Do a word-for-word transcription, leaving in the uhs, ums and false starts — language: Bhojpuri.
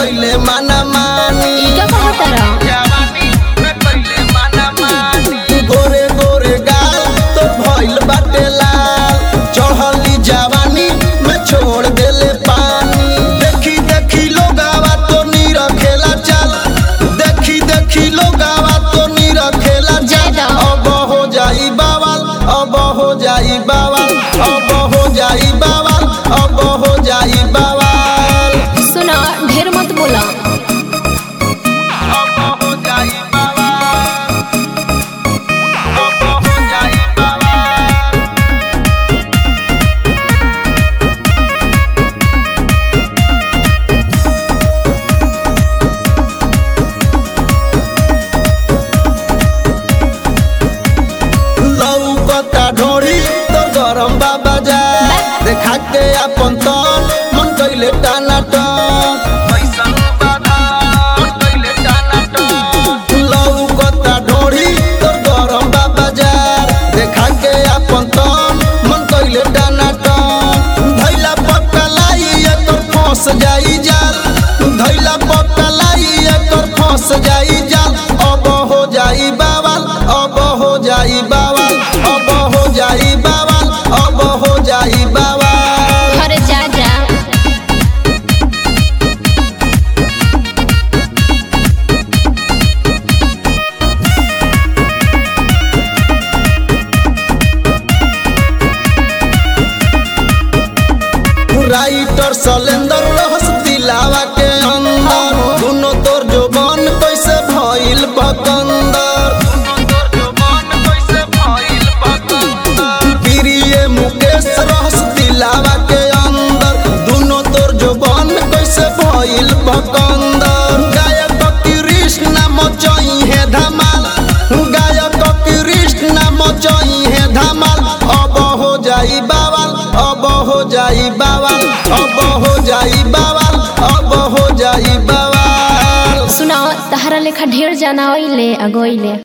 कइले माना मानी इका कहतरा जवानी में कइले माना मानी गोरे गोरे गाल तो भइल बाटे लाल चढ़ली जवानी में छोड़ देले पानी देखी देखी लोगावा तो नी रखेला चल देखी देखी लोगावा तो नी रखेला चल अब हो जाई बावल अब हो जाई बावल अब हो जाई बावल अब हो जाई बावल सुना ढेर मत बोला अब हो जाई बावल अब हो जाई बावल लौकता ढोड़ी तो गरम बाबा जा देखा के अपन तन मन कइले टाना टन पैसन बाधा मन कइले टाना टन लौकता ढोड़ी तो गरम बाबा जा देखा के अपन तन मन कइले टाना टन धैला पकलाई एकर फंस जाई जाल धैला पकलाई एकर फंस जाई जाल अब हो जाई बावल अब हो जाई बावल अब हो जाई बावल अब हो जाई बावल अरे जा जा राइटर सलेंदर रहस दिलावा के अंदर दुनो तोर जोबन कैसे भइल बकंदर प्रिय मुकेश रहस दिलावा के अंदर दुनो तोर जोबन कैसे भइल बकंदर गायक कृष्ण मचई है धमाल गायक कृष्ण मचई है धमाल अब हो जाई बावल अब हो जाई बावल अब हो जाई बावल अब हो जाई बावल सुना तहरा लेखा ढेर जाना ओइले अगोइले।